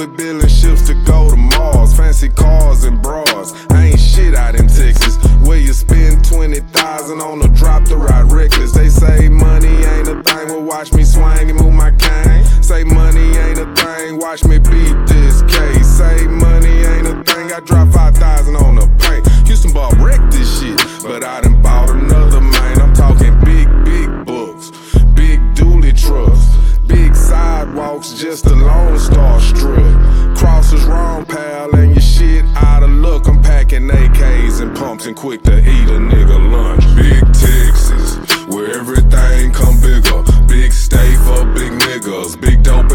with billing ships to go to Mars. Fancy cars and bras, I ain't shit out in Texas, where you spend 20,000 on a drop to ride reckless. They say money ain't a thing, well watch me swing and move my cane. Say money ain't a thing, watch me beat this case. Say money ain't a thing, I drop 5,000 on the paint. Houston Bob wrecked this shit, but I done bought another, man. I'm talking big books, big dually trucks, big sidewalks, just a Lone Star strut. Crosses wrong, pal, and your shit out of luck. I'm packing AKs and pumps and quick to eat a nigga lunch. Big Texas, where everything come bigger. Big state for big niggas, big dope